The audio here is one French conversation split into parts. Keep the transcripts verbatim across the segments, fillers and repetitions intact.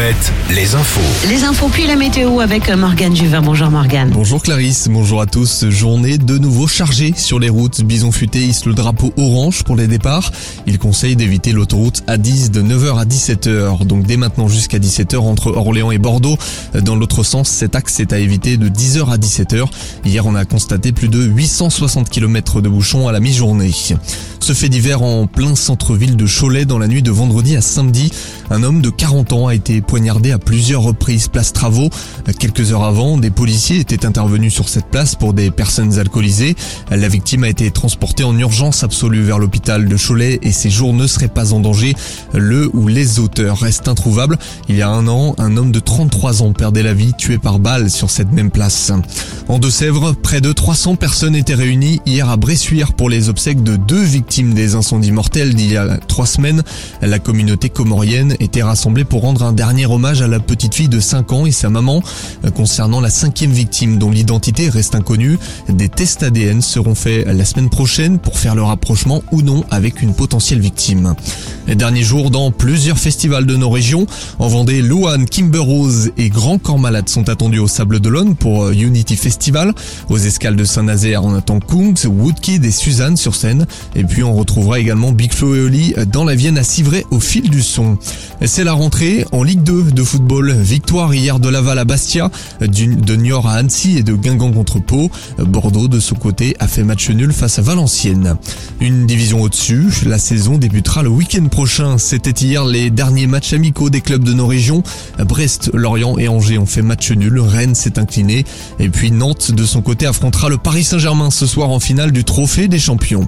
Alouette, les infos. Les infos puis la météo avec Morgane Juvin. Bonjour Morgane. Bonjour Clarisse, bonjour à tous. Journée de nouveau chargée sur les routes. Bison Futé hisse le drapeau orange pour les départs. Il conseille d'éviter l'autoroute A dix de neuf heures à dix-sept heures. Donc dès maintenant jusqu'à dix-sept heures entre Orléans et Bordeaux. Dans l'autre sens, cet axe est à éviter de dix heures à dix-sept heures. Hier, on a constaté plus de huit cent soixante kilomètres de bouchons à la mi-journée. Ce fait divers en plein centre-ville de Cholet dans la nuit de vendredi à samedi. Un homme de quarante ans a été poignardé à plusieurs reprises place Travaux. Quelques heures avant, des policiers étaient intervenus sur cette place pour des personnes alcoolisées. La victime a été transportée en urgence absolue vers l'hôpital de Cholet et ses jours ne seraient pas en danger. Le ou les auteurs restent introuvables. Il y a un an, un homme de trente-trois ans perdait la vie tué par balle sur cette même place. En Deux-Sèvres, près de trois cents personnes étaient réunies hier à Bressuire pour les obsèques de deux victimes des incendies mortels d'il y a trois semaines. La communauté comorienne était rassemblée pour rendre un dernier hommage à la petite fille de cinq ans et sa maman. Concernant la cinquième victime dont l'identité reste inconnue, des tests A D N seront faits la semaine prochaine pour faire le rapprochement ou non avec une potentielle victime. Dernier jour dans plusieurs festivals de nos régions. En Vendée, Louane, Kimber Rose et Grand Corps Malade sont attendus au Sable d'Olonne pour Unity Festival. Aux escales de Saint-Nazaire, on attend Kungs, Woodkid et Suzanne sur scène. Et puis on retrouvera également Big Flo et Oli dans la Vienne à Civray au fil du son. C'est la rentrée en Ligue deux de football. Victoire hier de Laval à Bastia, de Niort à Annecy et de Guingamp contre Pau. Bordeaux, de son côté, a fait match nul face à Valenciennes. Une division au-dessus, la saison débutera le week-end prochain. C'était hier les derniers matchs amicaux des clubs de nos régions. Brest, Lorient et Angers ont fait match nul. Rennes s'est incliné. Et puis Nantes, de son côté, affrontera le Paris Saint-Germain ce soir en finale du Trophée des Champions.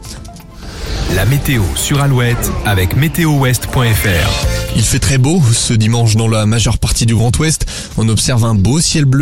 La météo sur Alouette avec météo ouest point f r. Il fait très beau ce dimanche dans la majeure partie du Grand Ouest. On observe un beau ciel bleu.